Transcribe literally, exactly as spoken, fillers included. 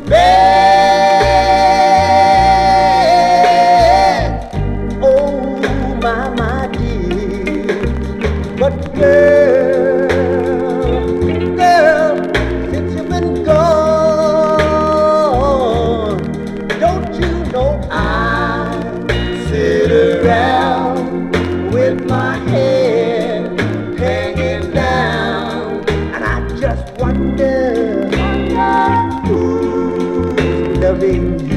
bed. Oh, my, my dear. But girl, girl, since you've been gone, don't you know I sit around with my head hanging down, and I just wonder who's loving you.